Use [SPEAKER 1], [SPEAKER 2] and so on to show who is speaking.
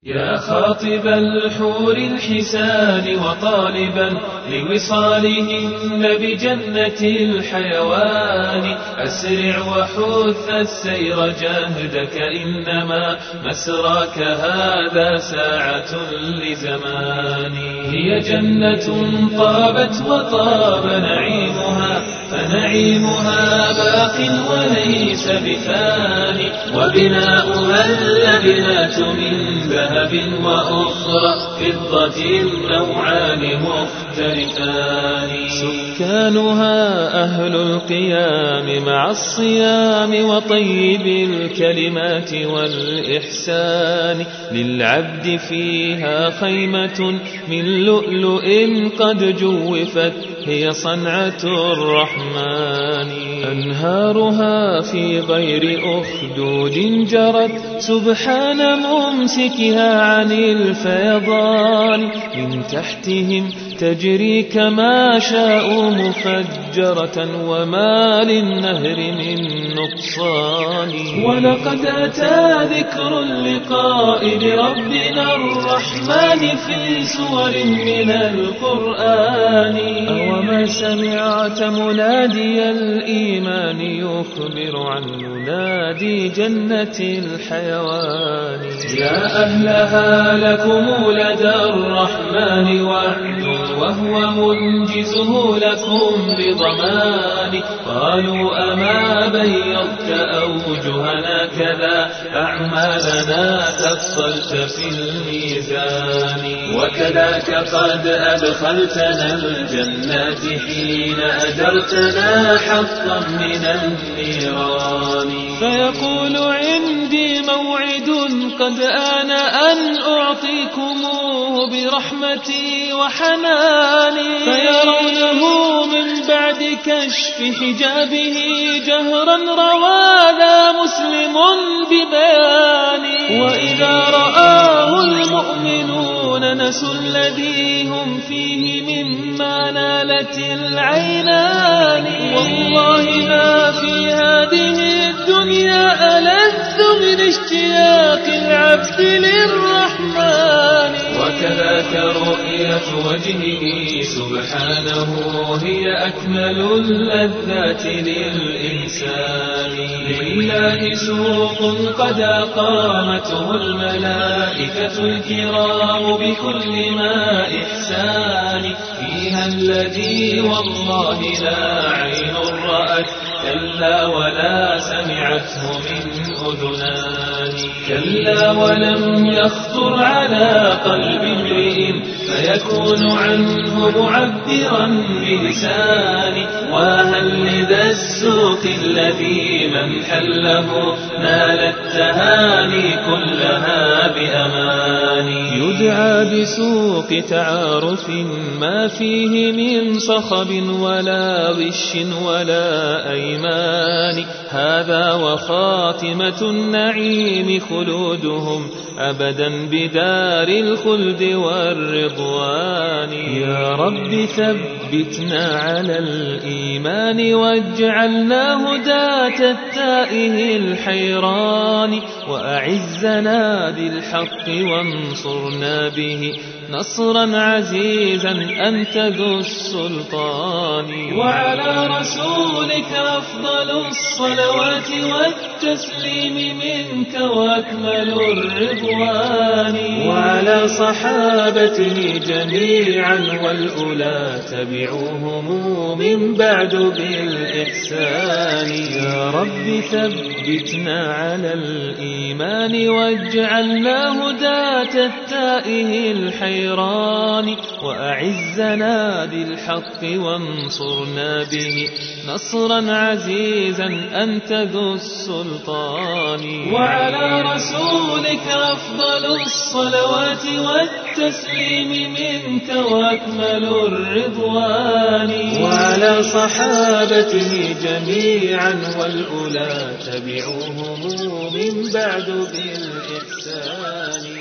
[SPEAKER 1] يا خاطب الحور الحسان وطالبا لوصالهن بجنة الحيوان أسرع وحث السير جاهدك إنما مسراك هذا ساعة لزمان هي جنة طابت وطاب نعيمها فنعيمها باق وليس بفاني وبناؤها اللبنات من ذهب وأخرى فضة نوعان مختلفان سكانها أهل القيام مع الصيام وطيب الكلمات والإحسان للعبد فيها خيمة من لؤلؤ قد جوفت هي صنعة الرحمن أنهارها في غير أخدود جرت سبحان ممسكها عن الفيضان من تحتهم تجري كما شاء مفجرة وما للنهر من نقصان ولقد أتى ذكر اللقاء بربنا الرحمن في سور من القرآن أوما سمعت منادي الإيمان يخبر عن منادي جنة الحيوان يا أهلها لكم لدى الرحمن وعد وهو منجزه لكم بضمان قالوا أما بيضت أوجهنا كذا أعمالنا تفصلت في الميزان وكذاك قد أدخلتنا الجنات حين أجرتنا حقا من النيران فيقول عندي موعد قد آن أن أعطيكموه برحمتي وحناني فيرونه من بعد كشف حجابه جهرا روى ذا مسلم ببياني وإذا رآه المؤمنون نسوا الذي هم فيه مما نالت العينان والله ما في هذه الدنيا ألذ من اشتياق العبد للرحمن وكذاك رؤية وجهه سبحانه هي أكمل اللذات للإنسان لله سوق قد أقامته الملائكة الكرام بكل ما إحسان فيها الذي والله لا عين رأت كلا ولا سمعته من أذنان كلا ولم يخطر على قلب امرئ فيكون عنه معبرا بلسان وهل لذا السوق الذي من حله نال التهاني كلها بأمان يدعى بسوق تعارف ما فيه من صخب ولا غش ولا أيمان هذا وخاتمة النعيم خلودهم أبدا بدار الخلد والرضوان يا رب ثبتنا على الإيمان واجعلنا هداة التائه الحيران وأعزنا بالحق وانصرنا به نصرا عزيزا أنت ذو السلطان وعلى رسولك أفضل الصلوات والتسليم منك وأكمل الرضوان وعلى صحابته جميعا والأولى تبعوهم من بعد بالإحسان يا رب ثبتنا على الإيمان واجعلنا هداة التائه الحيران وأعزنا بالحق وانصرنا به نصرا عزيزا أنت ذو السلطان وعلى رسولك أفضل الصلوات والتسليم منك وأكمل الرضوان وعلى صحابته جميعا والأولى تبعوهم من بعد بالإحسان